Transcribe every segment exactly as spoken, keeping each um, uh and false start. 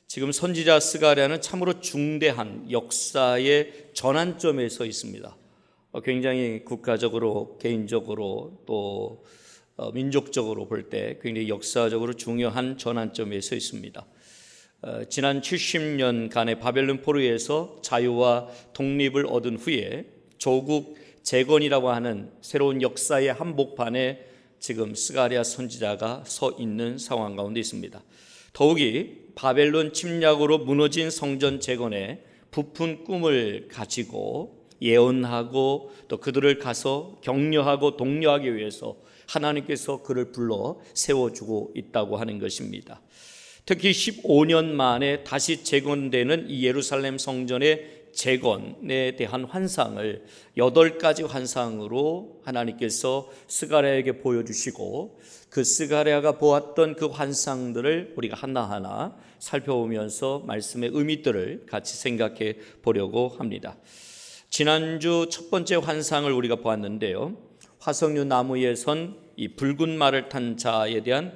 지금 선지자 스가랴는 참으로 중대한 역사의 전환점에 서 있습니다. 굉장히 국가적으로, 개인적으로 또 민족적으로 볼 때 굉장히 역사적으로 중요한 전환점에 서 있습니다. 지난 칠십 년간의 바벨론 포로에서 자유와 독립을 얻은 후에 조국 재건이라고 하는 새로운 역사의 한복판에 지금 스가랴 선지자가 서 있는 상황 가운데 있습니다. 더욱이 바벨론 침략으로 무너진 성전 재건에 부푼 꿈을 가지고 예언하고 또 그들을 가서 격려하고 독려하기 위해서 하나님께서 그를 불러 세워주고 있다고 하는 것입니다. 특히 십오 년 만에 다시 재건되는 이 예루살렘 성전의 재건에 대한 환상을 여덟 가지 환상으로 하나님께서 스가랴에게 보여주시고 그 스가랴가 보았던 그 환상들을 우리가 하나하나 살펴보면서 말씀의 의미들을 같이 생각해 보려고 합니다. 지난주 첫 번째 환상을 우리가 보았는데요, 화석류 나무에 선 이 붉은 말을 탄 자에 대한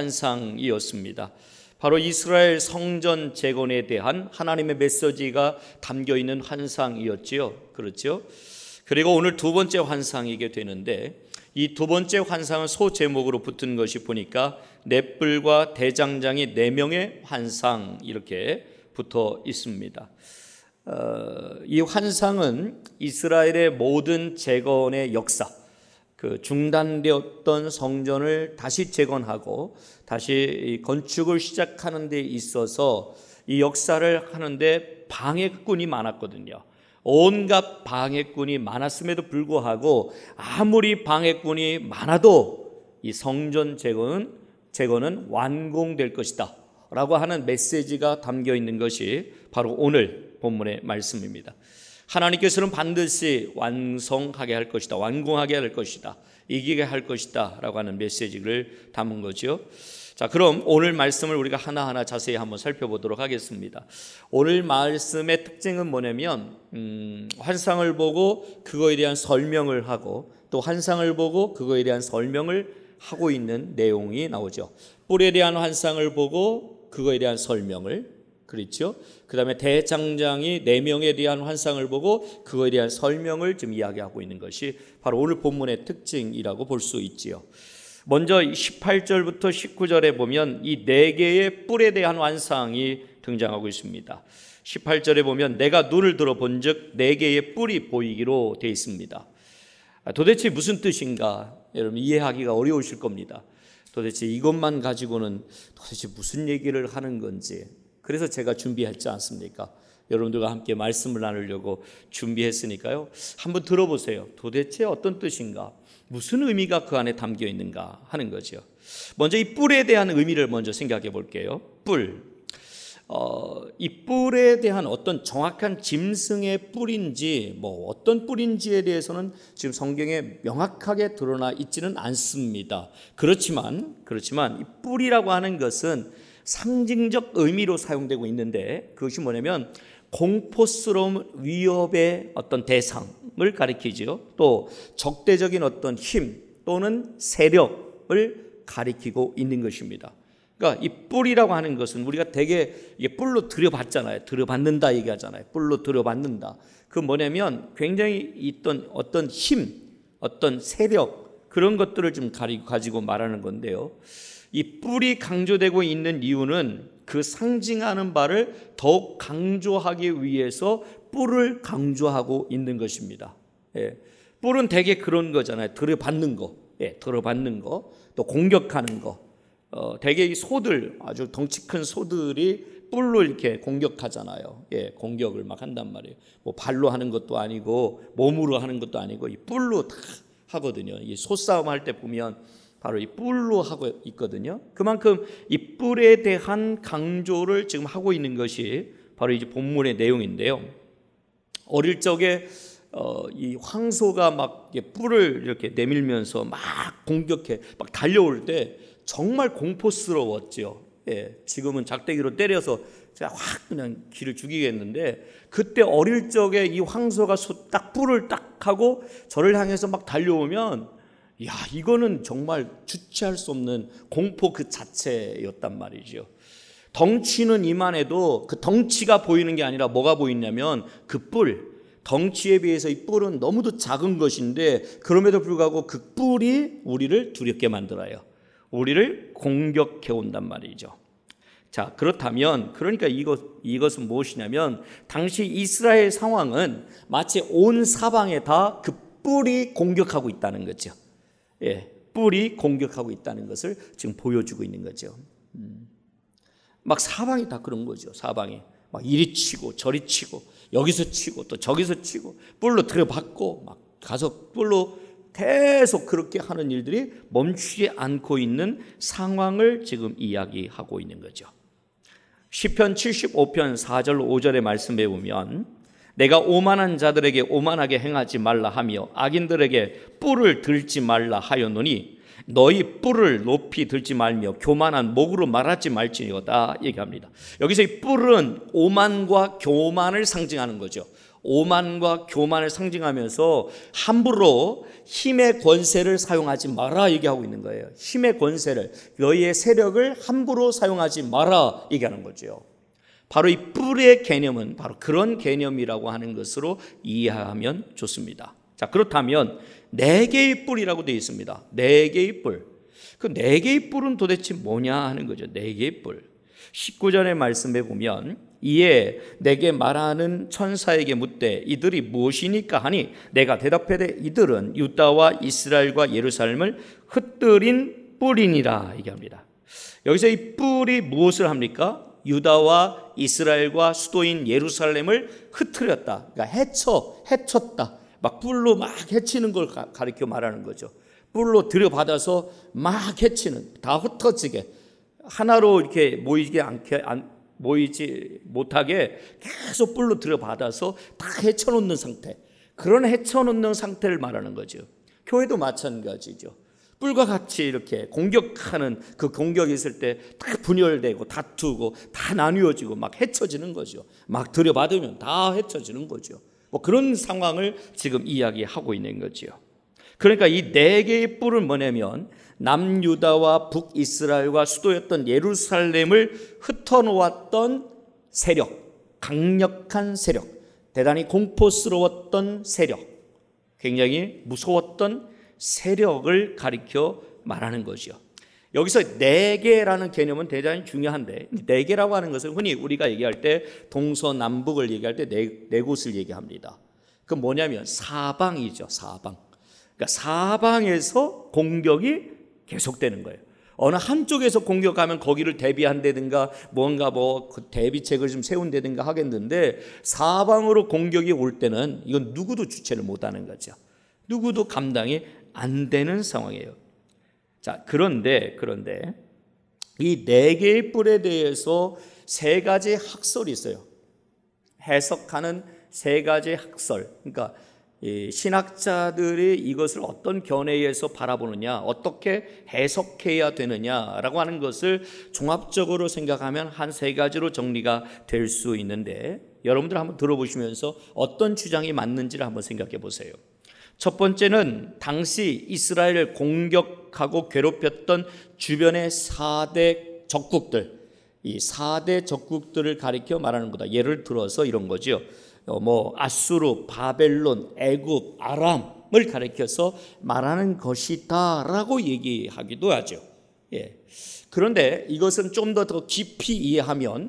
환상이었습니다. 바로 이스라엘 성전 재건에 대한 하나님의 메시지가 담겨 있는 환상이었지요. 그렇죠? 그리고 오늘 두 번째 환상이게 되는데, 이 두 번째 환상은 소제목으로 붙은 것이 보니까 넷불과 대장장이 네 명의 환상 이렇게 붙어 있습니다. 어, 이 환상은 이스라엘의 모든 재건의 역사, 그 중단되었던 성전을 다시 재건하고 다시 건축을 시작하는 데 있어서 이 역사를 하는데 방해꾼이 많았거든요. 온갖 방해꾼이 많았음에도 불구하고 아무리 방해꾼이 많아도 이 성전 재건은, 재건은 완공될 것이다 라고 하는 메시지가 담겨 있는 것이 바로 오늘 본문의 말씀입니다. 하나님께서는 반드시 완성하게 할 것이다, 완공하게 할 것이다, 이기게 할 것이다 라고 하는 메시지를 담은 거죠. 자, 그럼 오늘 말씀을 우리가 하나하나 자세히 한번 살펴보도록 하겠습니다. 오늘 말씀의 특징은 뭐냐면 음, 환상을 보고 그거에 대한 설명을 하고 또 환상을 보고 그거에 대한 설명을 하고 있는 내용이 나오죠. 뿔에 대한 환상을 보고 그거에 대한 설명을, 그렇죠? 그 다음에 대장장이 네 명에 대한 환상을 보고 그거에 대한 설명을 지금 이야기하고 있는 것이 바로 오늘 본문의 특징이라고 볼 수 있지요. 먼저 십팔 절부터 십구 절에 보면 이 네 개의 뿔에 대한 환상이 등장하고 있습니다. 십팔 절에 보면 내가 눈을 들어 본즉 네 개의 뿔이 보이기로 되어 있습니다. 도대체 무슨 뜻인가? 여러분 이해하기가 어려우실 겁니다. 도대체 이것만 가지고는 도대체 무슨 얘기를 하는 건지. 그래서 제가 준비했지 않습니까? 여러분들과 함께 말씀을 나누려고 준비했으니까요. 한번 들어보세요. 도대체 어떤 뜻인가? 무슨 의미가 그 안에 담겨 있는가 하는 거죠. 먼저 이 뿔에 대한 의미를 먼저 생각해 볼게요. 뿔. 어, 이 뿔에 대한 어떤 정확한 짐승의 뿔인지 뭐 어떤 뿔인지에 대해서는 지금 성경에 명확하게 드러나 있지는 않습니다. 그렇지만 그렇지만 이 뿔이라고 하는 것은 상징적 의미로 사용되고 있는데 그것이 뭐냐면 공포스러운 위협의 어떤 대상을 가리키죠. 또 적대적인 어떤 힘 또는 세력을 가리키고 있는 것입니다. 그러니까 이 뿔이라고 하는 것은 우리가 되게 이게 뿔로 들여받잖아요. 들여받는다 얘기하잖아요. 뿔로 들여받는다. 그 뭐냐면 굉장히 있던 어떤 힘, 어떤 세력 그런 것들을 좀 가지고 말하는 건데요. 이 뿔이 강조되고 있는 이유는 그 상징하는 바를 더욱 강조하기 위해서 뿔을 강조하고 있는 것입니다. 예. 뿔은 되게 그런 거잖아요. 들여받는 거, 예, 들여받는 거, 또 공격하는 거. 어, 되게 이 소들, 아주 덩치 큰 소들이 뿔로 이렇게 공격하잖아요. 예, 공격을 막 한단 말이에요. 뭐 발로 하는 것도 아니고 몸으로 하는 것도 아니고 이 뿔로 다 하거든요. 이 소싸움 할 때 보면 바로 이 뿔로 하고 있거든요. 그만큼 이 뿔에 대한 강조를 지금 하고 있는 것이 바로 이제 본문의 내용인데요. 어릴 적에 어, 이 황소가 막 뿔을 이렇게 내밀면서 막 공격해, 막 달려올 때 정말 공포스러웠죠. 예, 지금은 작대기로 때려서 제가 확 그냥 기를 죽이겠는데 그때 어릴 적에 이 황소가 딱 뿔을 딱 하고 저를 향해서 막 달려오면 야, 이거는 정말 주체할 수 없는 공포 그 자체였단 말이죠. 덩치는 이만해도 그 덩치가 보이는 게 아니라 뭐가 보이냐면 그 뿔, 덩치에 비해서 이 뿔은 너무도 작은 것인데 그럼에도 불구하고 그 뿔이 우리를 두렵게 만들어요. 우리를 공격해 온단 말이죠. 자, 그렇다면 그러니까 이것, 이것은 무엇이냐면 당시 이스라엘 상황은 마치 온 사방에 다 그 뿔이 공격하고 있다는 거죠. 예, 뿔이 공격하고 있다는 것을 지금 보여주고 있는 거죠. 음. 막 사방이 다 그런 거죠. 사방이 막 이리 치고 저리 치고 여기서 치고 또 저기서 치고 뿔로 들여받고 막 가서 뿔로 계속 그렇게 하는 일들이 멈추지 않고 있는 상황을 지금 이야기하고 있는 거죠. 시편 칠십오 편 사 절 오 절의 말씀에 보면 내가 오만한 자들에게 오만하게 행하지 말라 하며 악인들에게 뿔을 들지 말라 하였노니 너희 뿔을 높이 들지 말며 교만한 목으로 말하지 말지니어다 얘기합니다. 여기서 이 뿔은 오만과 교만을 상징하는 거죠. 오만과 교만을 상징하면서 함부로 힘의 권세를 사용하지 마라 얘기하고 있는 거예요. 힘의 권세를, 너희의 세력을 함부로 사용하지 마라 얘기하는 거죠. 바로 이 뿔의 개념은 바로 그런 개념이라고 하는 것으로 이해하면 좋습니다. 자, 그렇다면 네 개의 뿔이라고 되어 있습니다. 네 개의 뿔. 그 네 개의 뿔은 도대체 뭐냐 하는 거죠. 네 개의 뿔. 십구 절의 말씀에 보면 이에 내게 말하는 천사에게 묻되 이들이 무엇이니까 하니 내가 대답하되 이들은 유다와 이스라엘과 예루살렘을 흩뜨린 뿔이니라 얘기합니다. 여기서 이 뿔이 무엇을 합니까? 유다와 이스라엘과 수도인 예루살렘을 흩뜨렸다. 그러니까 해쳐, 해쳤다. 막 뿔로 막 해치는 걸 가리켜 말하는 거죠. 뿔로 들여받아서 막 해치는, 다 흩어지게 하나로 이렇게 모이지 않게 안, 모이지 못하게 계속 뿔로 들여받아서 다 해쳐놓는 상태. 그런 해쳐놓는 상태를 말하는 거죠. 교회도 마찬가지죠. 뿔과 같이 이렇게 공격하는 그 공격이 있을 때 다 분열되고 다투고 다 나뉘어지고 막 해쳐지는 거죠. 막 들여받으면 다 해쳐지는 거죠. 뭐 그런 상황을 지금 이야기하고 있는 거죠. 그러니까 이 네 개의 뿔은 뭐냐면 남유다와 북이스라엘과 수도였던 예루살렘을 흩어놓았던 세력, 강력한 세력, 대단히 공포스러웠던 세력, 굉장히 무서웠던 세력을 가리켜 말하는 거죠. 여기서 네 개라는 개념은 대단히 중요한데 네 개라고 하는 것은 흔히 우리가 얘기할 때 동서남북을 얘기할 때 네, 네 곳을 얘기합니다. 그 뭐냐면 사방이죠. 사방. 그러니까 사방에서 공격이 계속되는 거예요. 어느 한쪽에서 공격하면 거기를 대비한다든가 뭔가 뭐 그 대비책을 좀 세운다든가 하겠는데 사방으로 공격이 올 때는 이건 누구도 주체를 못하는 거죠. 누구도 감당이 안 되는 상황이에요. 자, 그런데 그런데 이 네 개의 뿔에 대해서 세 가지 학설이 있어요. 해석하는 세 가지 학설. 그러니까 이 신학자들이 이것을 어떤 견해에서 바라보느냐, 어떻게 해석해야 되느냐라고 하는 것을 종합적으로 생각하면 한 세 가지로 정리가 될 수 있는데 여러분들 한번 들어보시면서 어떤 주장이 맞는지를 한번 생각해 보세요. 첫 번째는 당시 이스라엘을 공격하고 괴롭혔던 주변의 사 대 적국들, 이 사 대 적국들을 가리켜 말하는 거다. 예를 들어서 이런 거죠. 뭐 아수르, 바벨론, 애굽, 아람을 가리켜서 말하는 것이다라고 얘기하기도 하죠. 예. 그런데 이것은 좀 더 더 깊이 이해하면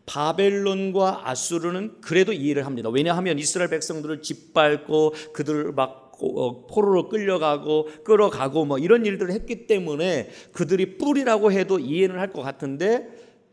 바벨론과 아수르는 그래도 이해를 합니다. 왜냐하면 이스라엘 백성들을 짓밟고 그들을 막 포로로 끌려가고 끌어가고 뭐 이런 일들을 했기 때문에 그들이 뿔이라고 해도 이해는 할 것 같은데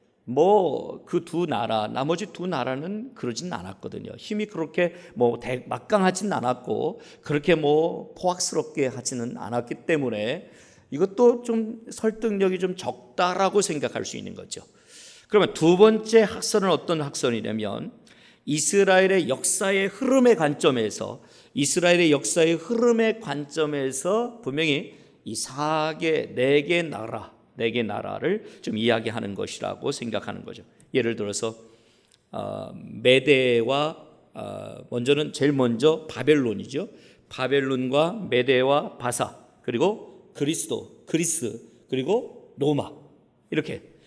뭐 그 두 나라 나머지 두 나라는 그러진 않았거든요. 힘이 그렇게 뭐 대, 막강하진 않았고 그렇게 뭐 포악스럽게 하지는 않았기 때문에 이것도 좀 설득력이 좀 적다라고 생각할 수 있는 거죠. 그러면 두 번째 학설은 어떤 학설이냐면 이스라엘의 역사의 흐름의 관점에서 이스라엘의 역사의 흐름의 관점에서 분명히 이 사 개, 네 개 나라, 네 개 나라를 좀 이야기하는 것이라고 생각하는 거죠. 예를 들어서 어, 메대와 어, 먼저는 제일 먼저 바벨론이죠. 바벨론과 메대와 바사 그리고 그리스도, 그리스 그리고 로마 이렇게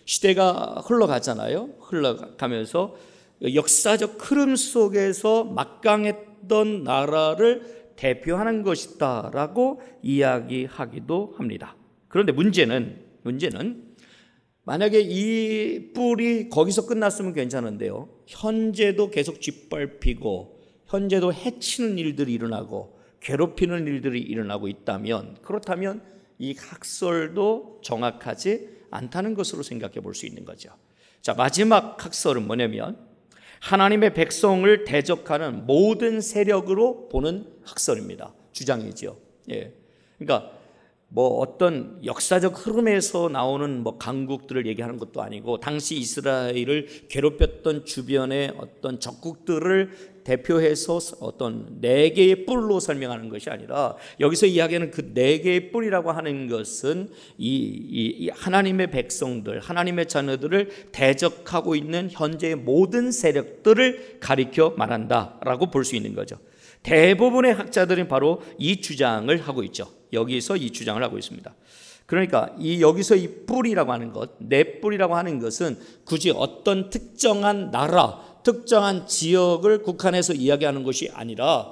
시대가 흘러가잖아요. 흘러가면서 역사적 흐름 속에서 막강했던 나라를 대표하는 것이다라고 이야기하기도 합니다. 그런데 문제는 문제는 만약에 이 뿔이 거기서 끝났으면 괜찮은데요, 현재도 계속 짓밟히고 현재도 해치는 일들이 일어나고 괴롭히는 일들이 일어나고 있다면, 그렇다면 이 학설도 정확하지 않다는 것으로 생각해 볼 수 있는 거죠. 자, 마지막 학설은 뭐냐면 하나님의 백성을 대적하는 모든 세력으로 보는 학설입니다. 주장이죠. 예. 그러니까 뭐 어떤 역사적 흐름에서 나오는 뭐 강국들을 얘기하는 것도 아니고, 당시 이스라엘을 괴롭혔던 주변의 어떤 적국들을 대표해서 어떤 네 개의 뿔로 설명하는 것이 아니라, 여기서 이야기하는 그 네 개의 뿔이라고 하는 것은 이, 이, 이 하나님의 백성들, 하나님의 자녀들을 대적하고 있는 현재의 모든 세력들을 가리켜 말한다라고 볼 수 있는 거죠. 대부분의 학자들은 바로 이 주장을 하고 있죠. 여기서 이 주장을 하고 있습니다. 그러니까 이 여기서 이 뿔이라고 하는 것, 네 뿔이라고 하는 것은 굳이 어떤 특정한 나라, 특정한 지역을 국한해서 이야기하는 것이 아니라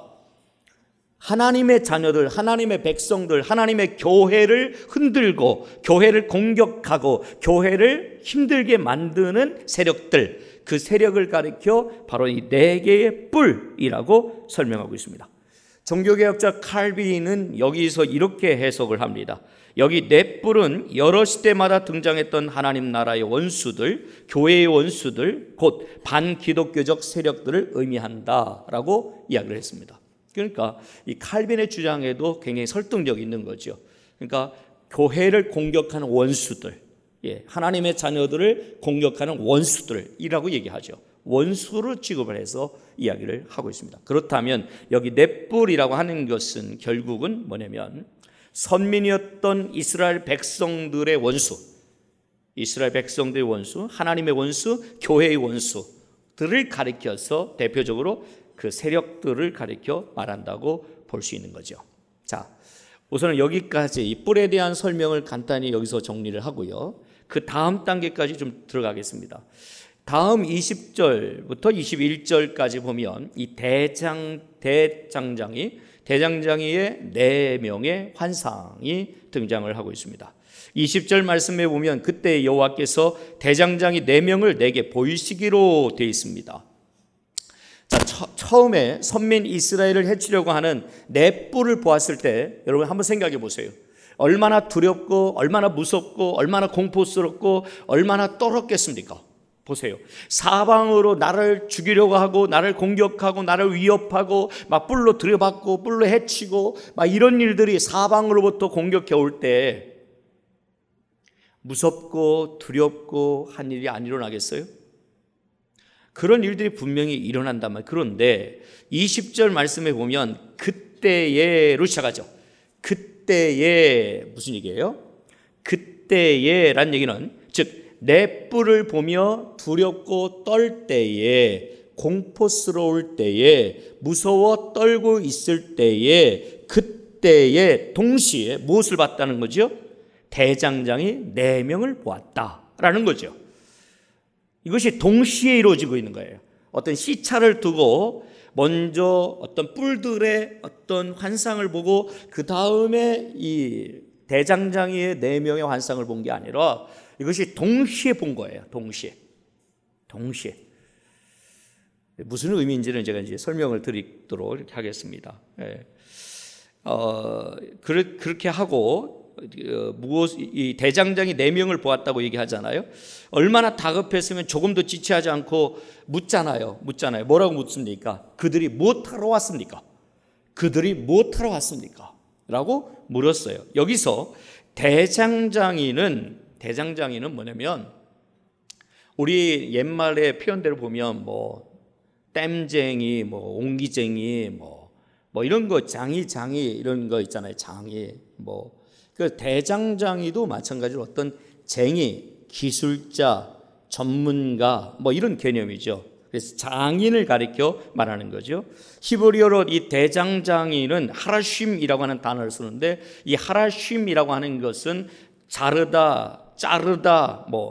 하나님의 자녀들, 하나님의 백성들, 하나님의 교회를 흔들고 교회를 공격하고 교회를 힘들게 만드는 세력들, 그 세력을 가리켜 바로 이 네 개의 뿔이라고 설명하고 있습니다. 종교개혁자 칼빈은 여기서 이렇게 해석을 합니다. 여기 네 뿔은 여러 시대마다 등장했던 하나님 나라의 원수들, 교회의 원수들, 곧 반기독교적 세력들을 의미한다라고 이야기를 했습니다. 그러니까 이 칼빈의 주장에도 굉장히 설득력이 있는 거죠. 그러니까 교회를 공격하는 원수들, 예, 하나님의 자녀들을 공격하는 원수들이라고 얘기하죠. 원수로 취급을 해서 이야기를 하고 있습니다. 그렇다면 여기 네 뿔이라고 하는 것은 결국은 뭐냐면 선민이었던 이스라엘 백성들의 원수, 이스라엘 백성들의 원수, 하나님의 원수, 교회의 원수들을 가리켜서 대표적으로 그 세력들을 가리켜 말한다고 볼 수 있는 거죠. 자, 우선은 여기까지 이 뿔에 대한 설명을 간단히 여기서 정리를 하고요. 그 다음 단계까지 좀 들어가겠습니다. 다음 이십 절부터 이십일 절까지 보면 이 대장, 대장장이, 대장장이의 네 명의 환상이 등장을 하고 있습니다. 이십 절 말씀에 보면 그때 여호와께서 대장장이 네 명을 내게 보이시기로 되어 있습니다. 자, 처, 처음에 선민 이스라엘을 해치려고 하는 네 뿔을 보았을 때 여러분 한번 생각해 보세요. 얼마나 두렵고 얼마나 무섭고 얼마나 공포스럽고 얼마나 떨었겠습니까? 보세요. 사방으로 나를 죽이려고 하고 나를 공격하고 나를 위협하고 막 뿔로 들여받고 뿔로 해치고 막 이런 일들이 사방으로부터 공격해 올 때 무섭고 두렵고 한 일이 안 일어나겠어요? 그런 일들이 분명히 일어난단 말이에요. 그런데 이십 절 말씀에 보면 그때에로 시작하죠. 그때에 무슨 얘기예요? 그때에란 얘기는 즉 내 뿔을 보며 두렵고 떨 때에, 공포스러울 때에, 무서워 떨고 있을 때에, 그때에 동시에 무엇을 봤다는 거죠? 대장장이 네 명을 보았다라는 거죠. 이것이 동시에 이루어지고 있는 거예요. 어떤 시차를 두고 먼저 어떤 뿔들의 어떤 환상을 보고 그 다음에 이 대장장이의 네 명의 환상을 본 게 아니라 이것이 동시에 본 거예요. 동시에. 동시에. 무슨 의미인지는 제가 이제 설명을 드리도록 이렇게 하겠습니다. 예. 어, 그렇게 하고, 무엇, 이 대장장이 네 명을 보았다고 얘기하잖아요. 얼마나 다급했으면 조금도 지체하지 않고 묻잖아요. 묻잖아요. 뭐라고 묻습니까? 그들이 무엇하러 왔습니까? 그들이 무엇하러 왔습니까? 라고 물었어요. 여기서 대장장이는 대장장이는 뭐냐면 우리 옛말의 표현대로 보면 뭐 땜쟁이, 뭐 옹기쟁이, 뭐, 뭐 이런 거 장이 장이 이런 거 있잖아요. 장이 뭐 그 대장장이도 마찬가지로 어떤 쟁이, 기술자, 전문가 뭐 이런 개념이죠. 그래서 장인을 가리켜 말하는 거죠. 히브리어로 이 대장장이는 하라쉼이라고 하는 단어를 쓰는데 이 하라쉼이라고 하는 것은 자르다, 자르다, 뭐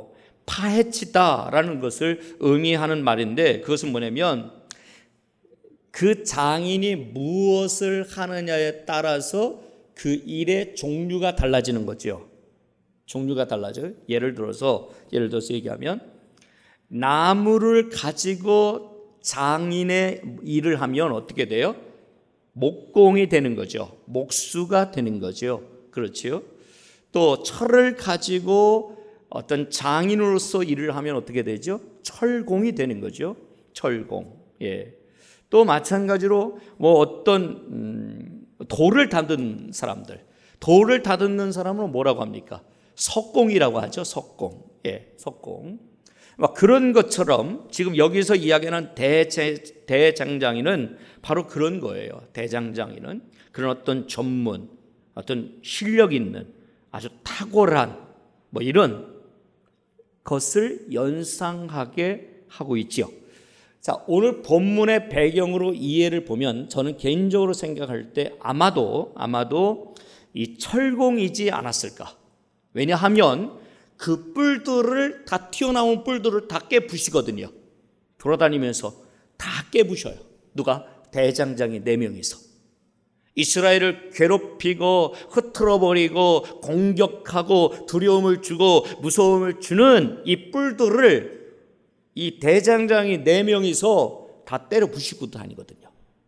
파헤치다라는 것을 의미하는 말인데, 그것은 뭐냐면 그 장인이 무엇을 하느냐에 따라서 그 일의 종류가 달라지는 거죠. 종류가 달라져요. 예를 들어서 예를 들어서 얘기하면 나무를 가지고 장인의 일을 하면 어떻게 돼요? 목공이 되는 거죠. 목수가 되는 거죠. 그렇지요? 또 철을 가지고 어떤 장인으로서 일을 하면 어떻게 되죠? 철공이 되는 거죠. 철공. 예. 또 마찬가지로 뭐 어떤 음, 돌을 다듬는 사람들, 돌을 다듬는 사람은 뭐라고 합니까? 석공이라고 하죠. 석공. 예, 석공. 막 그런 것처럼 지금 여기서 이야기하는 대제, 대장장이는 바로 그런 거예요. 대장장이는 그런 어떤 전문, 어떤 실력 있는 아주 탁월한 뭐 이런 것을 연상하게 하고 있지요. 자, 오늘 본문의 배경으로 이해를 보면 저는 개인적으로 생각할 때 아마도 아마도 이 철공이지 않았을까. 왜냐하면 그 뿔들을 다 튀어나온 뿔들을 다 깨부시거든요. 돌아다니면서 다 깨부셔요. 누가? 대장장이 네 명이서 이스라엘을 괴롭히고 흐트러버리고 공격하고 두려움을 주고 무서움을 주는 이 뿔들을 이 대장장이 네 명이서 다 때려 부시고 다니거든요.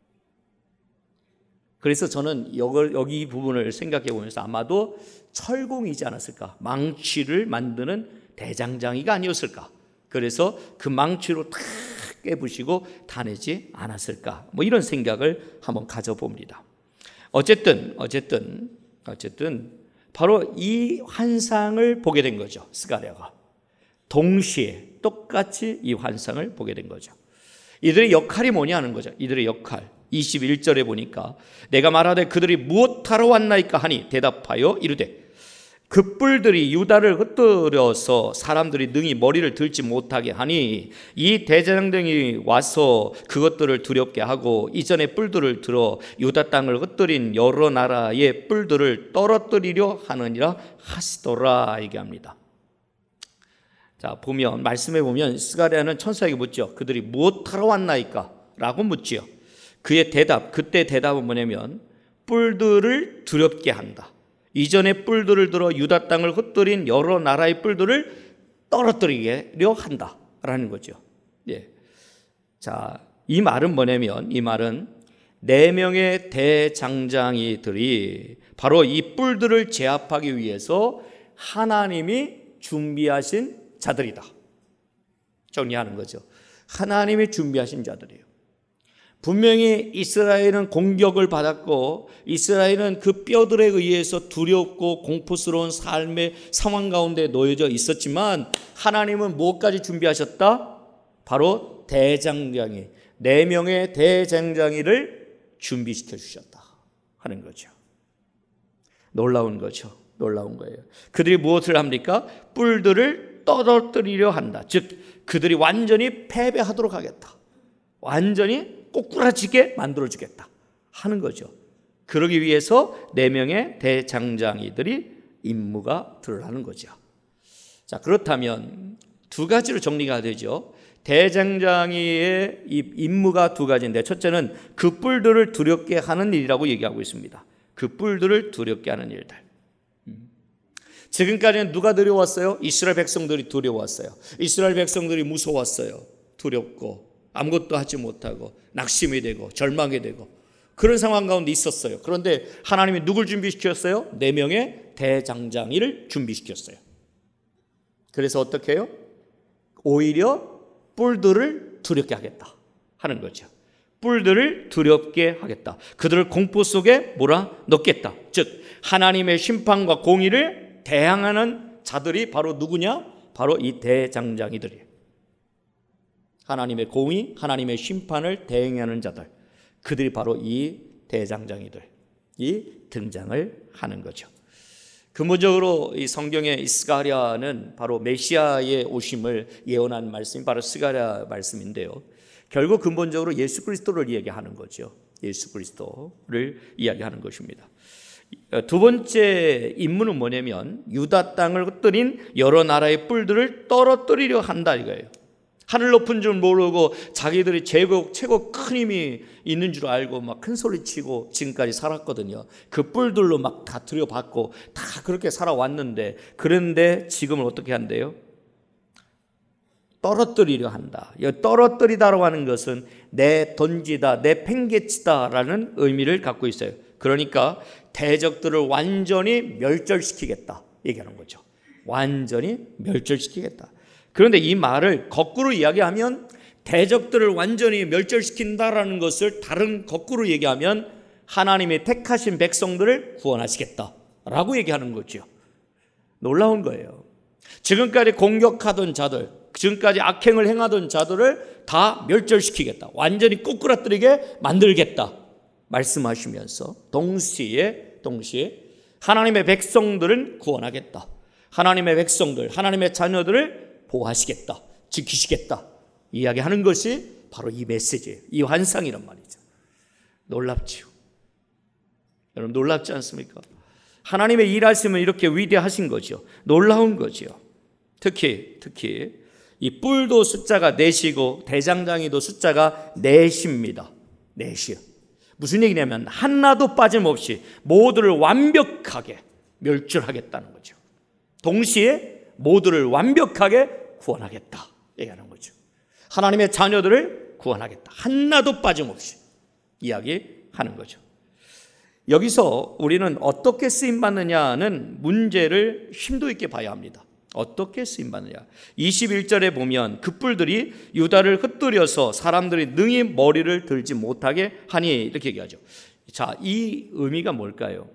그래서 저는 여기 이 부분을 생각해 보면서 아마도 철공이지 않았을까, 망치를 만드는 대장장이가 아니었을까, 그래서 그 망치로 탁 깨부시고 다니지 않았을까, 뭐 이런 생각을 한번 가져봅니다. 어쨌든 어쨌든 어쨌든 바로 이 환상을 보게 된 거죠. 스가랴가 동시에 똑같이 이 환상을 보게 된 거죠. 이들의 역할이 뭐냐 하는 거죠. 이들의 역할 이십일 절에 보니까 내가 말하되 그들이 무엇하러 왔나이까 하니 대답하여 이르되 그 뿔들이 유다를 흩뜨려서 사람들이 능히 머리를 들지 못하게 하니 이 대장장이 와서 그것들을 두렵게 하고 이전에 뿔들을 들어 유다 땅을 흩뜨린 여러 나라의 뿔들을 떨어뜨리려 하느니라 하시더라 얘기합니다. 자, 보면 말씀해 보면 스가랴는 천사에게 묻죠. 그들이 무엇하러 왔나이까? 라고 묻지요. 그의 대답, 그때 대답은 뭐냐면 뿔들을 두렵게 한다. 이전에 뿔들을 들어 유다 땅을 흩뜨린 여러 나라의 뿔들을 떨어뜨리려 한다라는 거죠. 예. 자, 이 말은 뭐냐면 이 말은 네 명의 대장장이들이 바로 이 뿔들을 제압하기 위해서 하나님이 준비하신 자들이다. 정리하는 거죠. 하나님이 준비하신 자들이에요. 분명히 이스라엘은 공격을 받았고 이스라엘은 그 뼈들에 의해서 두렵고 공포스러운 삶의 상황 가운데 놓여져 있었지만 하나님은 무엇까지 준비하셨다? 바로 대장장이, 네 명의 대장장이를 준비시켜 주셨다 하는 거죠. 놀라운 거죠. 놀라운 거예요. 그들이 무엇을 합니까? 뿔들을 떨어뜨리려 한다. 즉 그들이 완전히 패배하도록 하겠다. 완전히 꼬꾸라지게 만들어주겠다 하는 거죠. 그러기 위해서 네 명의 대장장이들이 임무가 드러나는 거죠. 자, 그렇다면 두 가지로 정리가 되죠. 대장장이의 임무가 두 가지인데 첫째는 그 뿔들을 두렵게 하는 일이라고 얘기하고 있습니다. 그 뿔들을 두렵게 하는 일들. 지금까지는 누가 두려웠어요? 이스라엘 백성들이 두려웠어요. 이스라엘 백성들이 무서웠어요. 두렵고 아무것도 하지 못하고 낙심이 되고 절망이 되고 그런 상황 가운데 있었어요. 그런데 하나님이 누굴 준비시켰어요? 네 명의 대장장이를 준비시켰어요. 그래서 어떻게 해요? 오히려 뿔들을 두렵게 하겠다 하는 거죠. 뿔들을 두렵게 하겠다. 그들을 공포 속에 몰아넣겠다. 즉 하나님의 심판과 공의를 대항하는 자들이 바로 누구냐? 바로 이 대장장이들이에요. 하나님의 공의, 하나님의 심판을 대행하는 자들, 그들이 바로 이 대장장이들이 등장을 하는 거죠. 근본적으로 이 성경의 스가랴는 바로 메시아의 오심을 예언한 말씀이 바로 스가랴 말씀인데요. 결국 근본적으로 예수 그리스도를 이야기하는 거죠. 예수 그리스도를 이야기하는 것입니다. 두 번째 임무는 뭐냐면 유다 땅을 흩뜨린 여러 나라의 뿔들을 떨어뜨리려 한다 이거예요. 하늘 높은 줄 모르고 자기들이 최고, 최고 큰 힘이 있는 줄 알고 막 큰 소리 치고 지금까지 살았거든요. 그 뿔들로 막 다 들여받고 다 그렇게 살아왔는데, 그런데 지금은 어떻게 한대요? 떨어뜨리려 한다. 이 떨어뜨리다라고 하는 것은 내 던지다, 내 팽개치다라는 의미를 갖고 있어요. 그러니까 대적들을 완전히 멸절시키겠다 얘기하는 거죠. 완전히 멸절시키겠다. 그런데 이 말을 거꾸로 이야기하면 대적들을 완전히 멸절시킨다라는 것을 다른 거꾸로 얘기하면 하나님의 택하신 백성들을 구원하시겠다라고 얘기하는 거죠. 놀라운 거예요. 지금까지 공격하던 자들, 지금까지 악행을 행하던 자들을 다 멸절시키겠다, 완전히 꼬꾸라뜨리게 만들겠다 말씀하시면서 동시에 동시에 하나님의 백성들은 구원하겠다, 하나님의 백성들, 하나님의 자녀들을 보호하시겠다, 지키시겠다 이야기하는 것이 바로 이 메시지예요. 이 환상이란 말이죠. 놀랍지요. 여러분 놀랍지 않습니까? 하나님의 일하심은 이렇게 위대하신 거죠. 놀라운 거죠. 특히 특히 이 뿔도 숫자가 넷이고 대장장이도 숫자가 넷입니다. 넷이요. 무슨 얘기냐면 하나도 빠짐없이 모두를 완벽하게 멸절하겠다는 거죠. 동시에 모두를 완벽하게 구원하겠다 얘기하는 거죠. 하나님의 자녀들을 구원하겠다, 하나도 빠짐없이 이야기하는 거죠. 여기서 우리는 어떻게 쓰임받느냐는 문제를 심도 있게 봐야 합니다. 어떻게 쓰임받느냐. 이십일 절에 보면 그 뿔들이 유다를 흩뜨려서 사람들이 능히 머리를 들지 못하게 하니 이렇게 얘기하죠. 자, 이 의미가 뭘까요?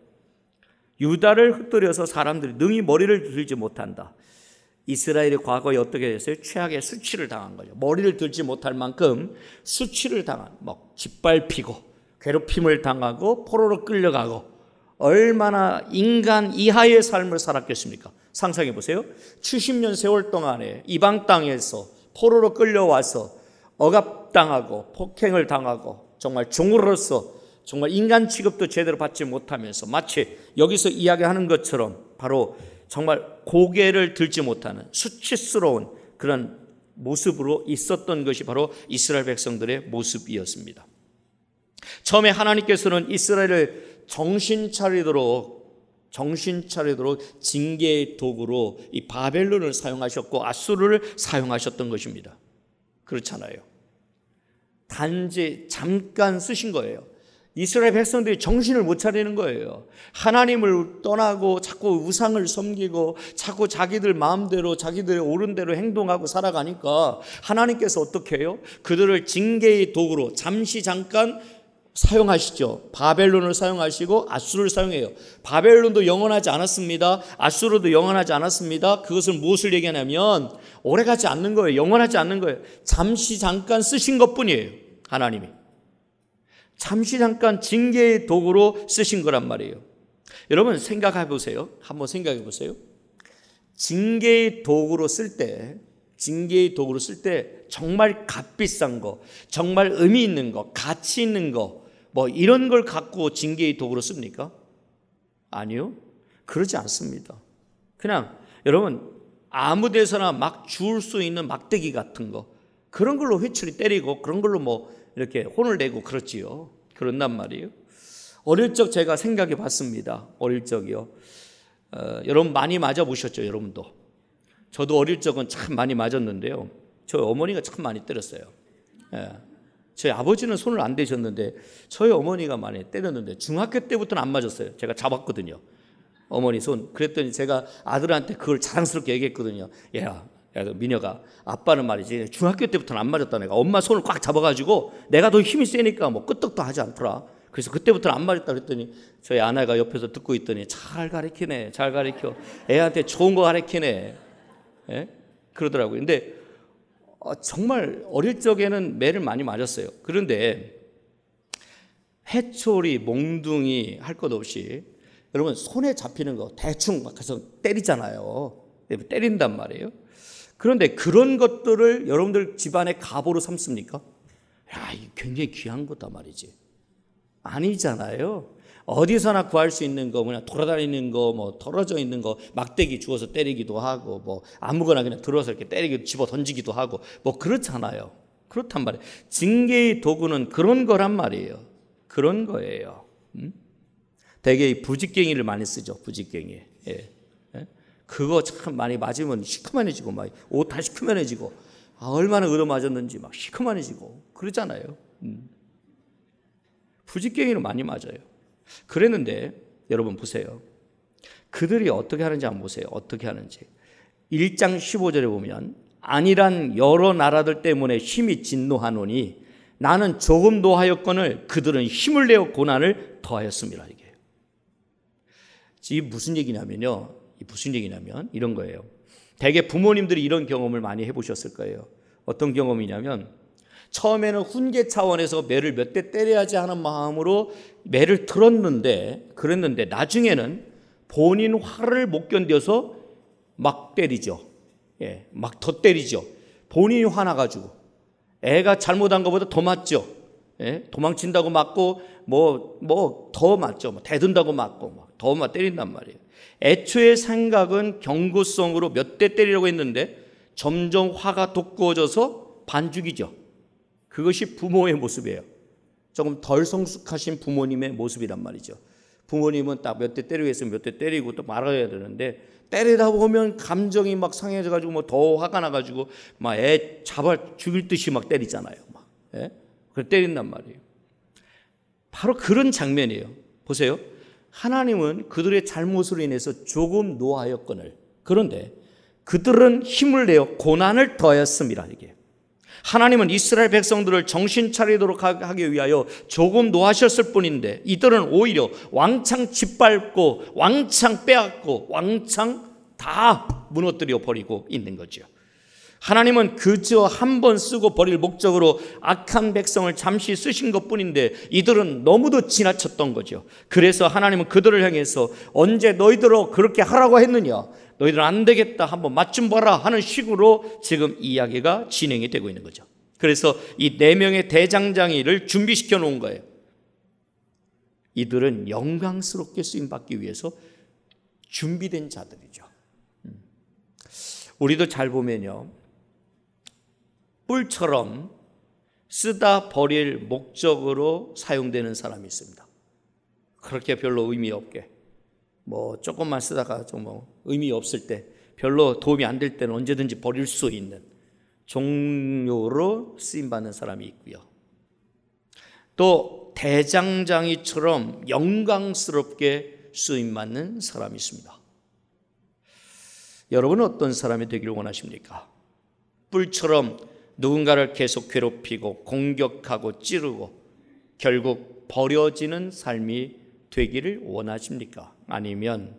유다를 흩뜨려서 사람들이 능히 머리를 들지 못한다. 이스라엘이 과거에 어떻게 됐어요? 최악의 수치를 당한 거죠. 머리를 들지 못할 만큼 수치를 당한, 뭐 짓밟히고 괴롭힘을 당하고 포로로 끌려가고 얼마나 인간 이하의 삶을 살았겠습니까? 상상해 보세요. 칠십 년 세월 동안에 이방 땅에서 포로로 끌려와서 억압당하고 폭행을 당하고 정말 종으로서 정말 인간 취급도 제대로 받지 못하면서 마치 여기서 이야기하는 것처럼 바로 정말 고개를 들지 못하는 수치스러운 그런 모습으로 있었던 것이 바로 이스라엘 백성들의 모습이었습니다. 처음에 하나님께서는 이스라엘을 정신 차리도록 정신 차리도록 징계의 도구로 이 바벨론을 사용하셨고 아수르를 사용하셨던 것입니다. 그렇잖아요. 단지 잠깐 쓰신 거예요. 이스라엘 백성들이 정신을 못 차리는 거예요. 하나님을 떠나고 자꾸 우상을 섬기고 자꾸 자기들 마음대로 자기들의 옳은 대로 행동하고 살아가니까 하나님께서 어떻게 해요? 그들을 징계의 도구로 잠시 잠깐 사용하시죠. 바벨론을 사용하시고 아수르를 사용해요. 바벨론도 영원하지 않았습니다. 아수르도 영원하지 않았습니다. 그것은 무엇을 얘기하냐면 오래가지 않는 거예요. 영원하지 않는 거예요. 잠시 잠깐 쓰신 것뿐이에요. 하나님이 잠시 잠깐 징계의 도구로 쓰신 거란 말이에요. 여러분 생각해 보세요. 한번 생각해 보세요. 징계의 도구로 쓸 때, 징계의 도구로 쓸 때 정말 값비싼 거, 정말 의미 있는 거, 가치 있는 거, 뭐 이런 걸 갖고 징계의 도구로 씁니까? 아니요. 그러지 않습니다. 그냥 여러분 아무 데서나 막 주울 수 있는 막대기 같은 거, 그런 걸로 회초리 때리고 그런 걸로 뭐 이렇게 혼을 내고 그렇지요. 그런단 말이에요. 어릴 적 제가 생각해 봤습니다. 어릴 적이요. 어, 여러분 많이 맞아 보셨죠? 여러분도. 저도 어릴 적은 참 많이 맞았는데요. 저희 어머니가 참 많이 때렸어요. 예. 저희 아버지는 손을 안 대셨는데 저희 어머니가 많이 때렸는데 중학교 때부터는 안 맞았어요. 제가 잡았거든요. 어머니 손. 그랬더니 제가 아들한테 그걸 자랑스럽게 얘기했거든요. 야, 야, 민혁아, 아빠는 말이지 중학교 때부터는 안 맞았다. 내가 엄마 손을 꽉 잡아가지고 내가 더 힘이 세니까 뭐 끄떡도 하지 않더라. 그래서 그때부터는 안 맞았다 그랬더니 저희 아내가 옆에서 듣고 있더니 잘 가르치네, 잘 가르쳐. 애한테 좋은 거 가르치네. 예? 그러더라고요. 근데 어, 정말 어릴 적에는 매를 많이 맞았어요. 그런데 해초리, 몽둥이 할 것 없이 여러분 손에 잡히는 거 대충 막 해서 때리잖아요. 때린단 말이에요. 그런데 그런 것들을 여러분들 집안의 갑오로 삼습니까? 야, 이게 굉장히 귀한 거다 말이지. 아니잖아요. 어디서나 구할 수 있는 거, 그냥 돌아다니는 거, 뭐 털어져 있는 거, 막대기 주워서 때리기도 하고, 뭐 아무거나 그냥 들어서 이렇게 때리기도, 집어 던지기도 하고, 뭐 그렇잖아요. 그렇단 말이에요. 징계의 도구는 그런 거란 말이에요. 그런 거예요. 음? 되게 이 부직갱이를 많이 쓰죠. 부직갱이. 예. 예? 그거 참 많이 맞으면 시커먼해지고, 막 옷 다 시커먼해지고, 아, 얼마나 얻어맞았는지 막 시커먼해지고 그러잖아요. 음. 부직갱이로 많이 맞아요. 그랬는데 여러분 보세요. 그들이 어떻게 하는지 한번 보세요. 어떻게 하는지. 일 장 십오 절에 보면 안일한 여러 나라들 때문에 심히 진노하노니 나는 조금 노하였거늘 그들은 힘을 내어 고난을 더하였습니다. 이게 이 무슨 얘기냐면요. 이 무슨 얘기냐면 이런 거예요. 대개 부모님들이 이런 경험을 많이 해보셨을 거예요. 어떤 경험이냐면 처음에는 훈계 차원에서 매를 몇 대 때려야지 하는 마음으로 매를 들었는데 그랬는데 나중에는 본인 화를 못 견뎌서 막 때리죠. 예, 막 더 때리죠. 본인이 화나가지고 애가 잘못한 것보다 더 맞죠. 예, 도망친다고 맞고 뭐 뭐 더 맞죠. 뭐 대든다고 맞고 막 더 막 때린단 말이에요. 애초에 생각은 경고성으로 몇 대 때리려고 했는데 점점 화가 돋구어져서 반죽이죠. 그것이 부모의 모습이에요. 조금 덜 성숙하신 부모님의 모습이란 말이죠. 부모님은 딱 몇 대 때리고 있으면 몇 대 때리고 또 말아야 되는데 때리다 보면 감정이 막 상해져가지고 뭐 더 화가 나가지고 막 애 잡아 죽일 듯이 막 때리잖아요. 막, 예? 그걸 때린단 말이에요. 바로 그런 장면이에요. 보세요. 하나님은 그들의 잘못으로 인해서 조금 노하였거늘 그런데 그들은 힘을 내어 고난을 더하였습니다. 이게 하나님은 이스라엘 백성들을 정신 차리도록 하기 위하여 조금 노하셨을 뿐인데 이들은 오히려 왕창 짓밟고 왕창 빼앗고 왕창 다 무너뜨려 버리고 있는 거죠. 하나님은 그저 한 번 쓰고 버릴 목적으로 악한 백성을 잠시 쓰신 것뿐인데 이들은 너무도 지나쳤던 거죠. 그래서 하나님은 그들을 향해서 언제 너희들로 그렇게 하라고 했느냐, 너희들은 안 되겠다, 한번 맛 좀 봐라 하는 식으로 지금 이야기가 진행이 되고 있는 거죠. 그래서 이 네 명의 대장장이를 준비시켜 놓은 거예요. 이들은 영광스럽게 쓰임받기 위해서 준비된 자들이죠. 우리도 잘 보면요, 뿔처럼 쓰다 버릴 목적으로 사용되는 사람이 있습니다. 그렇게 별로 의미 없게 뭐 조금만 쓰다가 좀 뭐 의미 없을 때 별로 도움이 안 될 때는 언제든지 버릴 수 있는 종료로 쓰임받는 사람이 있고요. 또 대장장이처럼 영광스럽게 쓰임받는 사람이 있습니다. 여러분은 어떤 사람이 되기를 원하십니까? 뿔처럼 누군가를 계속 괴롭히고 공격하고 찌르고 결국 버려지는 삶이 되기를 원하십니까? 아니면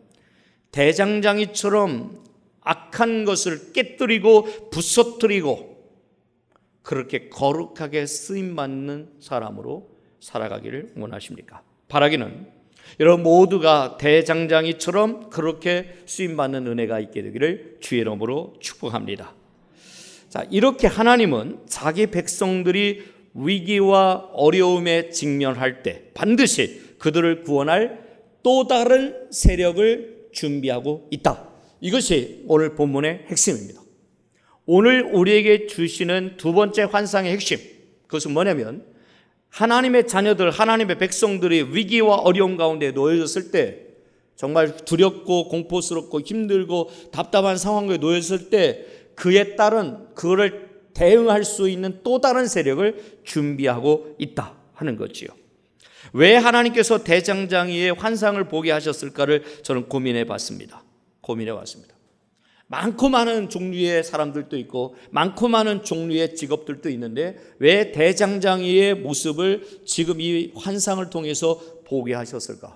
대장장이처럼 악한 것을 깨뜨리고 부서뜨리고 그렇게 거룩하게 쓰임받는 사람으로 살아가기를 원하십니까? 바라기는 여러분 모두가 대장장이처럼 그렇게 쓰임받는 은혜가 있게 되기를 주의 이름으로 축복합니다. 자, 이렇게 하나님은 자기 백성들이 위기와 어려움에 직면할 때 반드시 그들을 구원할 또 다른 세력을 준비하고 있다. 이것이 오늘 본문의 핵심입니다. 오늘 우리에게 주시는 두 번째 환상의 핵심, 그것은 뭐냐면 하나님의 자녀들, 하나님의 백성들이 위기와 어려움 가운데 놓여졌을 때, 정말 두렵고 공포스럽고 힘들고 답답한 상황에 놓였을 때 그에 따른 그를 대응할 수 있는 또 다른 세력을 준비하고 있다 하는 거지요. 왜 하나님께서 대장장이의 환상을 보게 하셨을까를 저는 고민해 봤습니다. 고민해 봤습니다. 많고 많은 종류의 사람들도 있고 많고 많은 종류의 직업들도 있는데 왜 대장장이의 모습을 지금 이 환상을 통해서 보게 하셨을까?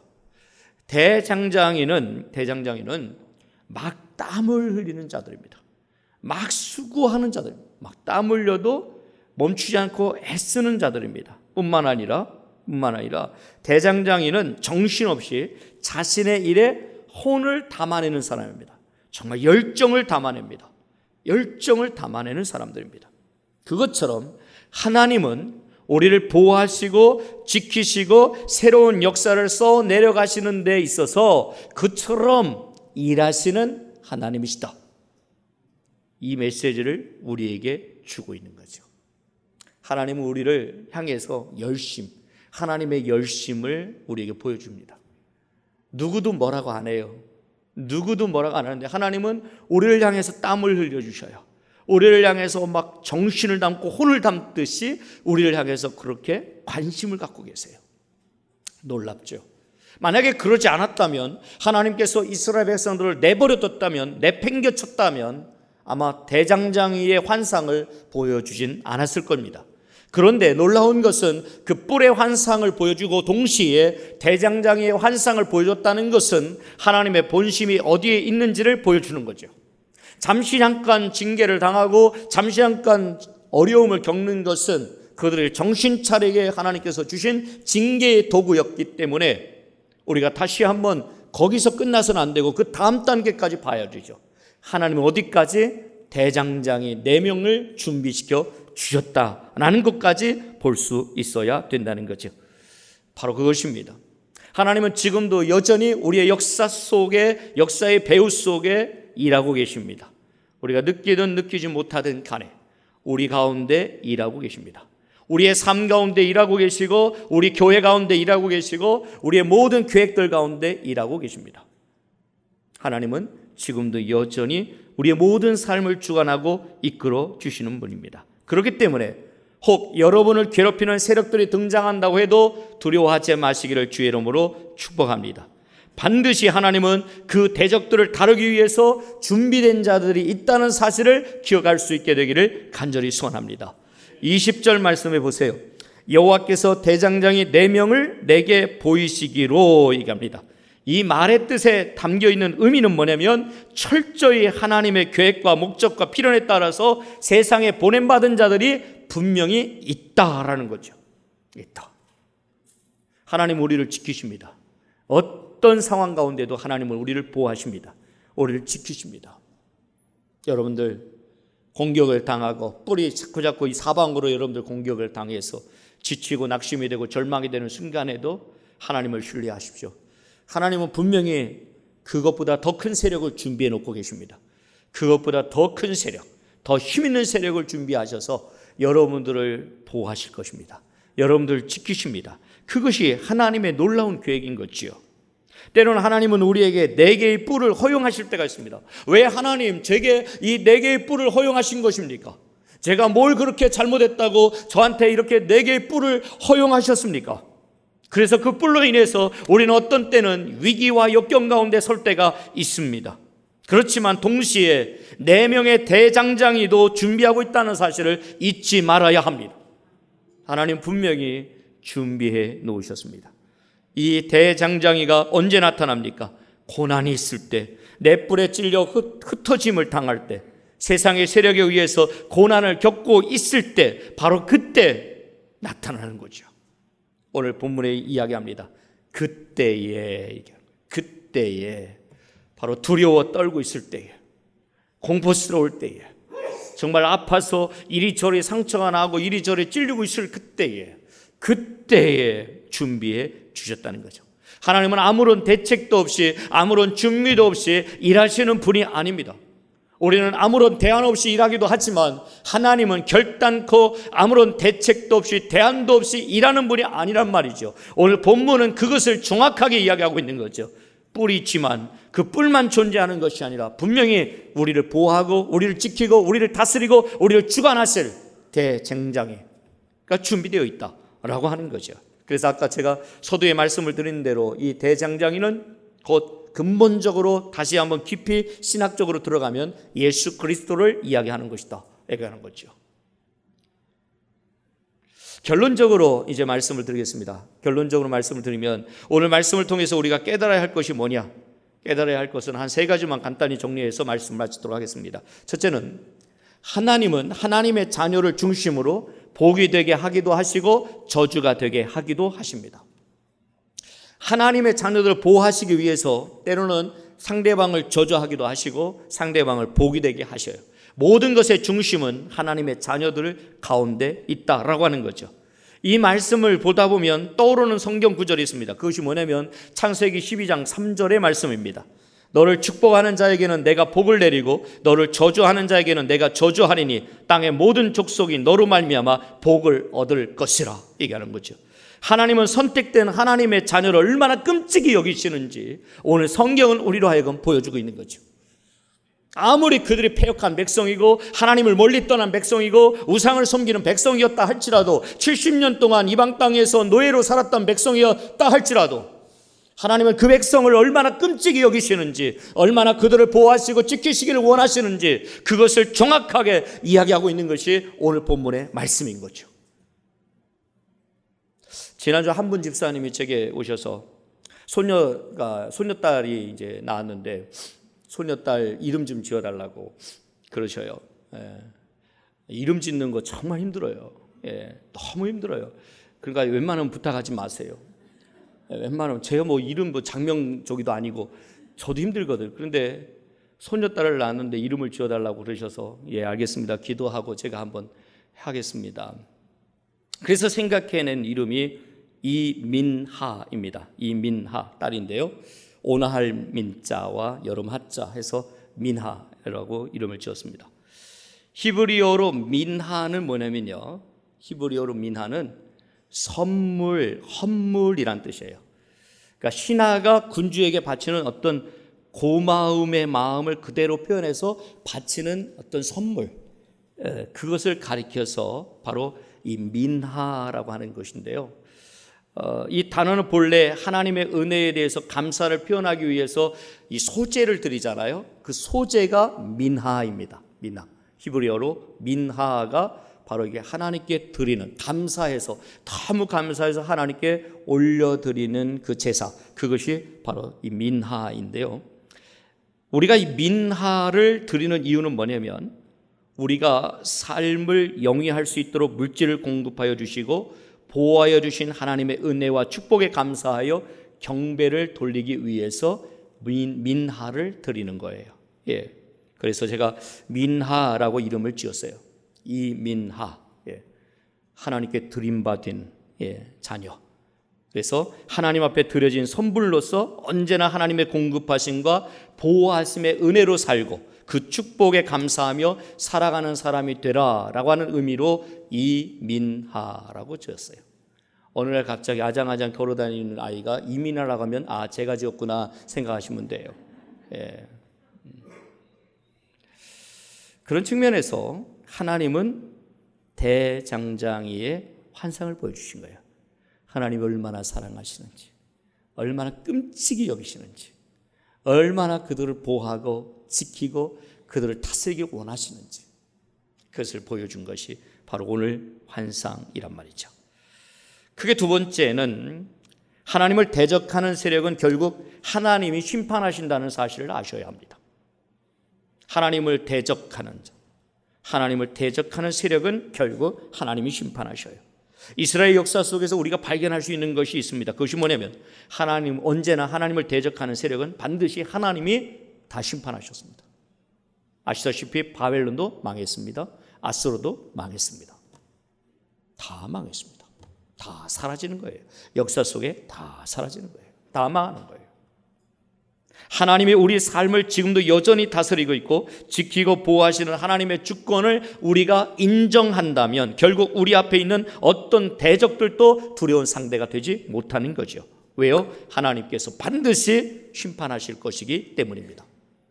대장장이는 대장장이는 막 땀을 흘리는 자들입니다. 막 수고하는 자들, 막 땀 흘려도 멈추지 않고 애쓰는 자들입니다. 뿐만 아니라 뿐만 아니라 대장장이는 정신없이 자신의 일에 혼을 담아내는 사람입니다. 정말 열정을 담아냅니다. 열정을 담아내는 사람들입니다. 그것처럼 하나님은 우리를 보호하시고 지키시고 새로운 역사를 써 내려가시는 데 있어서 그처럼 일하시는 하나님이시다. 이 메시지를 우리에게 주고 있는 거죠. 하나님은 우리를 향해서 열심, 하나님의 열심을 우리에게 보여줍니다. 누구도 뭐라고 안 해요. 누구도 뭐라고 안 하는데 하나님은 우리를 향해서 땀을 흘려주셔요. 우리를 향해서 막 정신을 담고 혼을 담듯이 우리를 향해서 그렇게 관심을 갖고 계세요. 놀랍죠. 만약에 그러지 않았다면, 하나님께서 이스라엘 백성들을 내버려뒀다면, 내팽겨쳤다면 아마 대장장이의 환상을 보여주진 않았을 겁니다. 그런데 놀라운 것은 그 뿔의 환상을 보여주고 동시에 대장장이의 환상을 보여줬다는 것은 하나님의 본심이 어디에 있는지를 보여주는 거죠. 잠시 잠깐 징계를 당하고 잠시 잠깐 어려움을 겪는 것은 그들을 정신 차리게 하나님께서 주신 징계의 도구였기 때문에 우리가 다시 한번 거기서 끝나서는 안 되고 그 다음 단계까지 봐야 되죠. 하나님은 어디까지? 대장장이 네 명을 준비시켜 주셨다라는 것까지 볼 수 있어야 된다는 거죠. 바로 그것입니다. 하나님은 지금도 여전히 우리의 역사 속에, 역사의 배후 속에 일하고 계십니다. 우리가 느끼든 느끼지 못하든 간에 우리 가운데 일하고 계십니다. 우리의 삶 가운데 일하고 계시고, 우리 교회 가운데 일하고 계시고, 우리의 모든 계획들 가운데 일하고 계십니다. 하나님은 지금도 여전히 우리의 모든 삶을 주관하고 이끌어 주시는 분입니다. 그렇기 때문에 혹 여러분을 괴롭히는 세력들이 등장한다고 해도 두려워하지 마시기를 주의 이름으로 축복합니다. 반드시 하나님은 그 대적들을 다루기 위해서 준비된 자들이 있다는 사실을 기억할 수 있게 되기를 간절히 소원합니다. 이십 절 말씀해 보세요. 여호와께서 대장장이 네 명을 내게 보이시기로 얘기합니다. 이 말의 뜻에 담겨있는 의미는 뭐냐면 철저히 하나님의 계획과 목적과 필연에 따라서 세상에 보냄받은 자들이 분명히 있다라는 거죠. 있다. 하나님 우리를 지키십니다. 어떤 상황 가운데도 하나님은 우리를 보호하십니다. 우리를 지키십니다. 여러분들 공격을 당하고 뿔이 자꾸자꾸 이 사방으로 여러분들 공격을 당해서 지치고 낙심이 되고 절망이 되는 순간에도 하나님을 신뢰하십시오. 하나님은 분명히 그것보다 더 큰 세력을 준비해 놓고 계십니다. 그것보다 더 큰 세력, 더 힘있는 세력을 준비하셔서 여러분들을 보호하실 것입니다. 여러분들을 지키십니다. 그것이 하나님의 놀라운 계획인 거지요. 때로는 하나님은 우리에게 네 개의 뿔을 허용하실 때가 있습니다. 왜 하나님 제게 이 네 개의 뿔을 허용하신 것입니까? 제가 뭘 그렇게 잘못했다고 저한테 이렇게 네 개의 뿔을 허용하셨습니까? 그래서 그 뿔로 인해서 우리는 어떤 때는 위기와 역경 가운데 설 때가 있습니다. 그렇지만 동시에 네 명의 대장장이도 준비하고 있다는 사실을 잊지 말아야 합니다. 하나님 분명히 준비해 놓으셨습니다. 이 대장장이가 언제 나타납니까? 고난이 있을 때, 내 뿔에 찔려 흩어짐을 당할 때, 세상의 세력에 의해서 고난을 겪고 있을 때, 바로 그때 나타나는 거죠. 오늘 본문에 이야기합니다. 그때에, 그때에, 바로 두려워 떨고 있을 때에, 공포스러울 때에, 정말 아파서 이리저리 상처가 나고 이리저리 찔리고 있을 그때에, 그때에 준비해 주셨다는 거죠. 하나님은 아무런 대책도 없이, 아무런 준비도 없이 일하시는 분이 아닙니다. 우리는 아무런 대안 없이 일하기도 하지만 하나님은 결단코 아무런 대책도 없이 대안도 없이 일하는 분이 아니란 말이죠. 오늘 본문은 그것을 정확하게 이야기하고 있는 거죠. 뿔이 있지만 그 뿔만 존재하는 것이 아니라 분명히 우리를 보호하고 우리를 지키고 우리를 다스리고 우리를 주관하실 대장장이가 준비되어 있다라고 하는 거죠. 그래서 아까 제가 서두에 말씀을 드린 대로 이 대장장이는 곧 근본적으로 다시 한번 깊이 신학적으로 들어가면 예수 그리스도를 이야기하는 것이다 얘기하는 거죠. 결론적으로 이제 말씀을 드리겠습니다. 결론적으로 말씀을 드리면 오늘 말씀을 통해서 우리가 깨달아야 할 것이 뭐냐? 깨달아야 할 것은 한 세 가지만 간단히 정리해서 말씀을 마치도록 하겠습니다. 첫째는 하나님은 하나님의 자녀를 중심으로 복이 되게 하기도 하시고 저주가 되게 하기도 하십니다. 하나님의 자녀들을 보호하시기 위해서 때로는 상대방을 저주하기도 하시고 상대방을 복이 되게 하셔요. 모든 것의 중심은 하나님의 자녀들 가운데 있다라고 하는 거죠. 이 말씀을 보다 보면 떠오르는 성경 구절이 있습니다. 그것이 뭐냐면 창세기 십이 장 삼 절의 말씀입니다. 너를 축복하는 자에게는 내가 복을 내리고 너를 저주하는 자에게는 내가 저주하리니 땅의 모든 족속이 너로 말미암아 복을 얻을 것이라 얘기하는 거죠. 하나님은 선택된 하나님의 자녀를 얼마나 끔찍이 여기시는지 오늘 성경은 우리로 하여금 보여주고 있는 거죠. 아무리 그들이 패역한 백성이고 하나님을 멀리 떠난 백성이고 우상을 섬기는 백성이었다 할지라도 칠십 년 동안 이방 땅에서 노예로 살았던 백성이었다 할지라도 하나님은 그 백성을 얼마나 끔찍이 여기시는지, 얼마나 그들을 보호하시고 지키시기를 원하시는지 그것을 정확하게 이야기하고 있는 것이 오늘 본문의 말씀인 거죠. 지난주 한 분 집사님이 제게 오셔서 손녀가 손녀딸이 이제 낳았는데 손녀딸 이름 좀 지어달라고 그러셔요. 예. 이름 짓는 거 정말 힘들어요. 예. 너무 힘들어요. 그러니까 웬만하면 부탁하지 마세요. 예. 웬만하면 제가 뭐 이름 뭐 장명조기도 아니고 저도 힘들거든요. 그런데 손녀딸을 낳았는데 이름을 지어달라고 그러셔서 예 알겠습니다. 기도하고 제가 한번 하겠습니다. 그래서 생각해낸 이름이 이민하입니다. 이민하 딸인데요. 오나할 민자와 여름 하자 해서 민하라고 이름을 지었습니다. 히브리어로 민하는 뭐냐면요. 히브리어로 민하는 선물, 헌물이란 뜻이에요. 그러니까 신하가 군주에게 바치는 어떤 고마움의 마음을 그대로 표현해서 바치는 어떤 선물, 그것을 가리켜서 바로 이 민하라고 하는 것인데요. 어, 이 단어는 본래 하나님의 은혜에 대해서 감사를 표현하기 위해서 이 소제를 드리잖아요. 그 소제가 민하입니다. 민하. 히브리어로 민하가 바로 이게 하나님께 드리는, 감사해서 너무 감사해서 하나님께 올려드리는 그 제사, 그것이 바로 이 민하인데요. 우리가 이 민하를 드리는 이유는 뭐냐면 우리가 삶을 영위할 수 있도록 물질을 공급하여 주시고 보호하여 주신 하나님의 은혜와 축복에 감사하여 경배를 돌리기 위해서 민, 민하를 드리는 거예요. 예. 그래서 제가 민하라고 이름을 지었어요. 이 민하. 예. 하나님께 드림받은 예, 자녀. 그래서 하나님 앞에 드려진 선물로서 언제나 하나님의 공급하심과 보호하심의 은혜로 살고 그 축복에 감사하며 살아가는 사람이 되라라고 하는 의미로 이민하라고 지었어요. 어느 날 갑자기 아장아장 걸어다니는 아이가 이민하라고 하면 아 제가 지었구나 생각하시면 돼요. 예. 그런 측면에서 하나님은 대장장이의 환상을 보여주신 거예요. 하나님이 얼마나 사랑하시는지, 얼마나 끔찍이 여기시는지, 얼마나 그들을 보호하고 지키고 그들을 다스리기 원하시는지 그것을 보여준 것이 바로 오늘 환상이란 말이죠. 크게 두 번째는 하나님을 대적하는 세력은 결국 하나님이 심판하신다는 사실을 아셔야 합니다. 하나님을 대적하는 자, 하나님을 대적하는 세력은 결국 하나님이 심판하셔요. 이스라엘 역사 속에서 우리가 발견할 수 있는 것이 있습니다. 그것이 뭐냐면 하나님, 언제나 하나님을 대적하는 세력은 반드시 하나님이 다 심판하셨습니다. 아시다시피 바벨론도 망했습니다. 아수르도 망했습니다. 다 망했습니다. 다 사라지는 거예요. 역사 속에 다 사라지는 거예요. 다 망하는 거예요. 하나님이 우리 삶을 지금도 여전히 다스리고 있고 지키고 보호하시는 하나님의 주권을 우리가 인정한다면 결국 우리 앞에 있는 어떤 대적들도 두려운 상대가 되지 못하는 거죠. 왜요? 하나님께서 반드시 심판하실 것이기 때문입니다.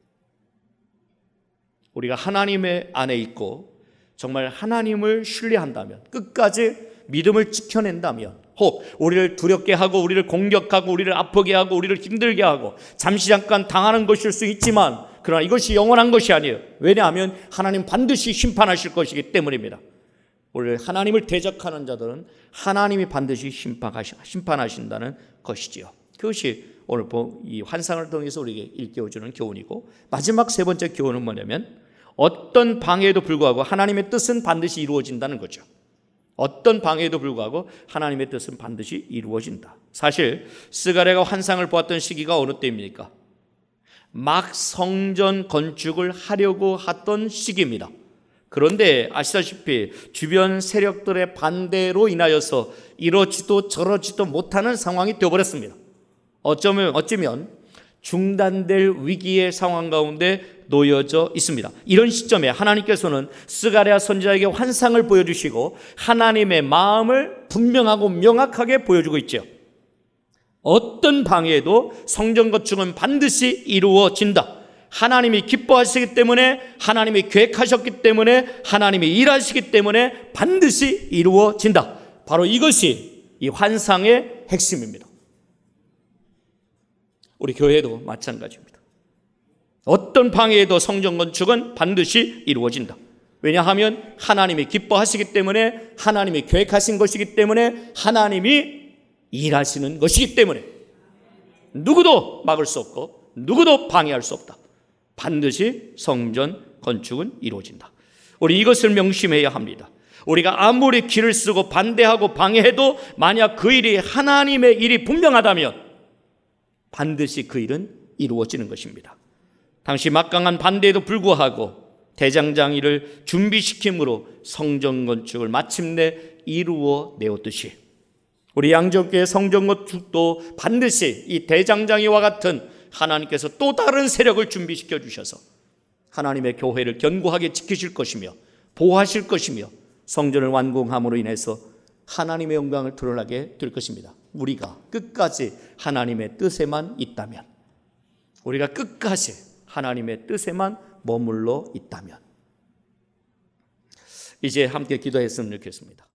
우리가 하나님의 안에 있고 정말 하나님을 신뢰한다면, 끝까지 믿음을 지켜낸다면, 혹 우리를 두렵게 하고 우리를 공격하고 우리를 아프게 하고 우리를 힘들게 하고 잠시 잠깐 당하는 것일 수 있지만 그러나 이것이 영원한 것이 아니에요. 왜냐하면 하나님 반드시 심판하실 것이기 때문입니다. 오늘 하나님을 대적하는 자들은 하나님이 반드시 심판하신다는 것이지요. 그것이 오늘 이 환상을 통해서 우리에게 일깨워주는 교훈이고, 마지막 세 번째 교훈은 뭐냐면 어떤 방해에도 불구하고 하나님의 뜻은 반드시 이루어진다는 거죠. 어떤 방해에도 불구하고 하나님의 뜻은 반드시 이루어진다. 사실 스가랴가 환상을 보았던 시기가 어느 때입니까? 막 성전 건축을 하려고 했던 시기입니다. 그런데 아시다시피 주변 세력들의 반대로 인하여서 이러지도 저러지도 못하는 상황이 되어버렸습니다. 어쩌면 어쩌면 중단될 위기의 상황 가운데 놓여져 있습니다. 이런 시점에 하나님께서는 스가랴 선지자에게 환상을 보여주시고 하나님의 마음을 분명하고 명확하게 보여주고 있죠. 어떤 방해도 성전 건축은 반드시 이루어진다. 하나님이 기뻐하시기 때문에, 하나님이 계획하셨기 때문에, 하나님이 일하시기 때문에 반드시 이루어진다. 바로 이것이 이 환상의 핵심입니다. 우리 교회도 마찬가지입니다. 어떤 방해에도 성전 건축은 반드시 이루어진다. 왜냐하면 하나님이 기뻐하시기 때문에, 하나님이 계획하신 것이기 때문에, 하나님이 일하시는 것이기 때문에 누구도 막을 수 없고 누구도 방해할 수 없다. 반드시 성전 건축은 이루어진다. 우리 이것을 명심해야 합니다. 우리가 아무리 길을 쓰고 반대하고 방해해도 만약 그 일이 하나님의 일이 분명하다면 반드시 그 일은 이루어지는 것입니다. 당시 막강한 반대에도 불구하고 대장장이를 준비시킴으로 성전 건축을 마침내 이루어 내었듯이 우리 양정교회 성전 건축도 반드시 이 대장장이와 같은 하나님께서 또 다른 세력을 준비시켜 주셔서 하나님의 교회를 견고하게 지키실 것이며 보호하실 것이며 성전을 완공함으로 인해서 하나님의 영광을 드러나게 될 것입니다. 우리가 끝까지 하나님의 뜻에만 있다면, 우리가 끝까지 하나님의 뜻에만 머물러 있다면, 이제 함께 기도했으면 좋겠습니다.